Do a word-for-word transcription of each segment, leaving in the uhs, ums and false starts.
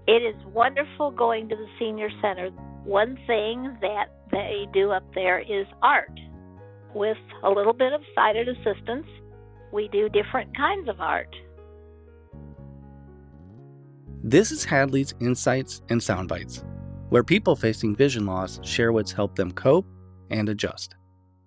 It is wonderful going to the senior center. One thing that they do up there is art. With a little bit of sighted assistance, we do different kinds of art. This is Hadley's Insights and Soundbites, where people facing vision loss share what's helped them cope and adjust.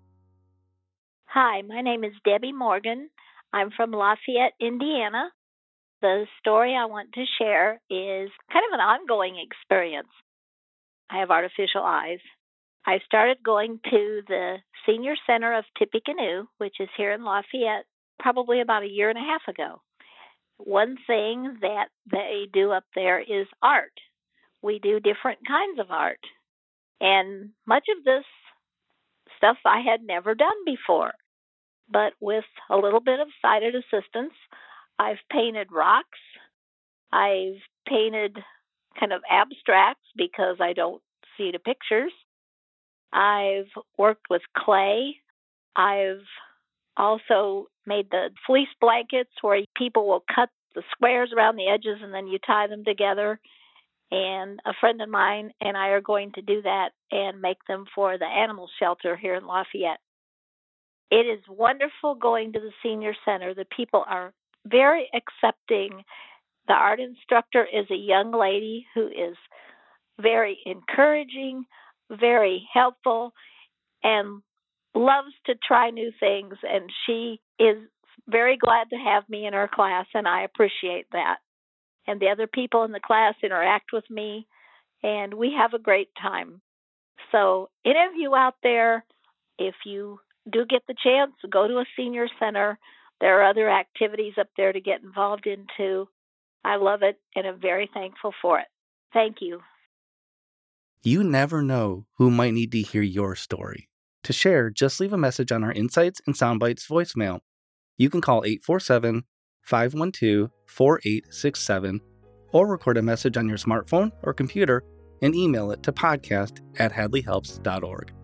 Hi, my name is Debbie Morgan. I'm from Lafayette, Indiana. The story I want to share is kind of an ongoing experience. I have artificial eyes. I started going to the Senior Center of Tippecanoe, which is here in Lafayette, probably about a year and a half ago. One thing that they do up there is art. We do different kinds of art. And much of this stuff I had never done before. But with a little bit of sighted assistance, I've painted rocks. I've painted kind of abstracts because I don't see the pictures. I've worked with clay. I've also made the fleece blankets where people will cut the squares around the edges and then you tie them together. And a friend of mine and I are going to do that and make them for the animal shelter here in Lafayette. It is wonderful going to the senior center. The people are very accepting. The art instructor is a young lady who is very encouraging, very helpful, and loves to try new things. And she is very glad to have me in her class, and I appreciate that. And the other people in the class interact with me, and we have a great time. So any of you out there, if you do get the chance, go to a senior center. There are other activities up there to get involved in too. I love it, and I'm very thankful for it. Thank you. You never know who might need to hear your story. To share, just leave a message on our Insights and Soundbites voicemail. You can call eight four seven, five one two, four eight six seven or record a message on your smartphone or computer and email it to podcast at hadley helps dot org.